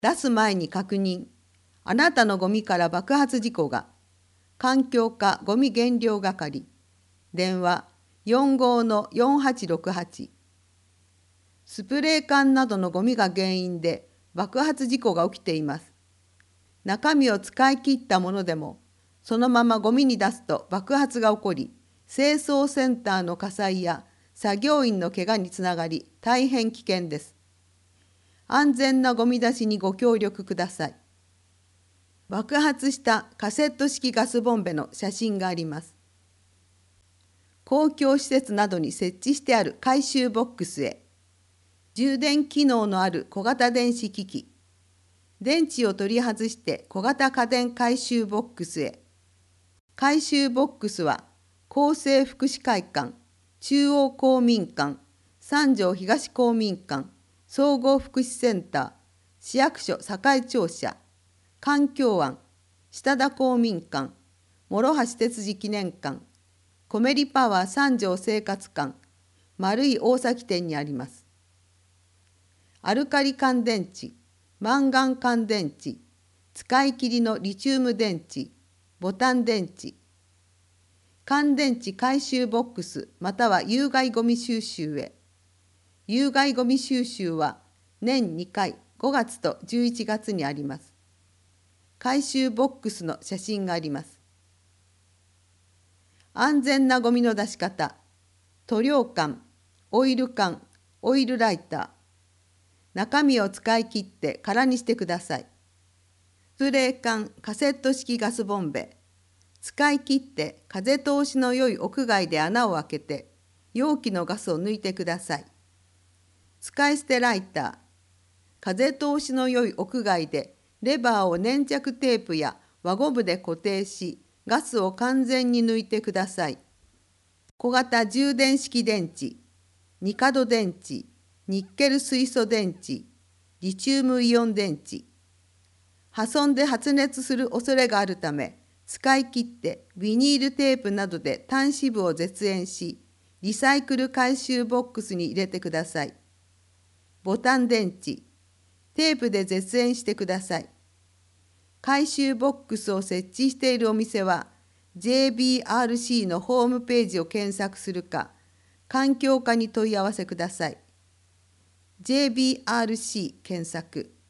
出す前に確認。あなたのゴミから爆発事故が。環境課ゴミ減量係。電話45-4868。スプレー缶などのゴミが原因で爆発事故が起きています。中身を使い切ったものでも、そのままゴミに出すと爆発が起こり、清掃センターの火災や作業員の怪我につながり、大変危険です。安全なゴミ出しにご協力ください。爆発したカセット式ガスボンベの写真があります。公共施設などに設置してある回収ボックスへ。充電機能のある小型電子機器。電池を取り外して小型家電回収ボックスへ。回収ボックスは厚生福祉会館、中央公民館、三条東公民館、総合福祉センター、市役所堺庁舎、環境湾、下田公民館、諸橋哲司記念館、コメリパワー三条生活館、丸い大崎店にあります。アルカリ乾電池、マンガン乾電池、使い切りのリチウム電池、ボタン電池、乾電池回収ボックスまたは有害ごみ収集へ。有害ごみ収集は年2回5月と11月にあります。回収ボックスの写真があります。安全なゴミの出し方。塗料缶、オイル缶、オイルライター。中身を使い切って空にしてください。スプレー缶、カセット式ガスボンベ。使い切って風通しの良い屋外で穴を開けて容器のガスを抜いてください。使い捨てライター。風通しの良い屋外でレバーを粘着テープや輪ゴムで固定し、ガスを完全に抜いてください。小型充電式電池、ニカド電池、ニッケル水素電池、リチウムイオン電池。破損で発熱する恐れがあるため、使い切ってビニールテープなどで端子部を絶縁し、リサイクル回収ボックスに入れてください。ボタン電池、テープで絶縁してください。回収ボックスを設置しているお店は、JBRC のホームページを検索するか、環境課に問い合わせください。JBRC 検索。